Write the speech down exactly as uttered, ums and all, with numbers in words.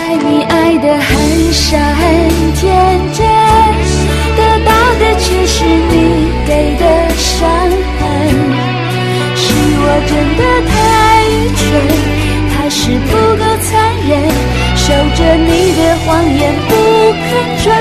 爱你爱得很傻很天真，得到的却是你给的伤痕。是我真的太愚蠢，还是不够残忍，守着你的谎言不肯转